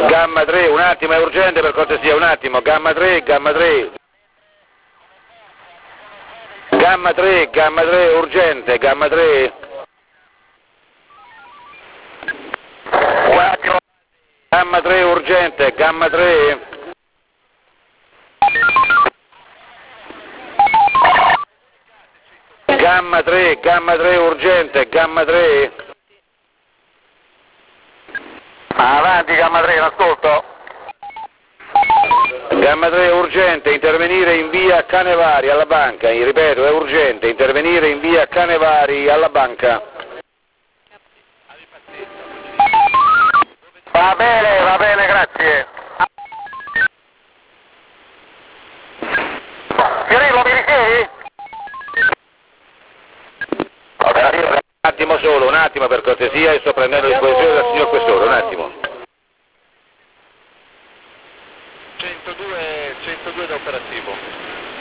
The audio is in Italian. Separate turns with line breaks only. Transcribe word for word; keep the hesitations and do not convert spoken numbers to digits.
Gamma tre, un attimo, è urgente per cortesia, un attimo, gamma tre, gamma tre. Gamma tre, gamma tre, urgente, gamma tre. Gamma tre, urgente, gamma tre. Gamma tre, gamma tre, urgente, gamma tre.
Avanti gamma tre, l'ascolto.
Gamma tre, urgente, intervenire in via Canevari alla banca, ripeto, è urgente, intervenire in via Canevari alla banca.
Va bene, va bene, grazie. Fiorello, mi ricevi?
Un attimo solo, un attimo per cortesia, e sto prendendo disposizione dal signor Questore, un attimo.
centodue, centodue da operativo.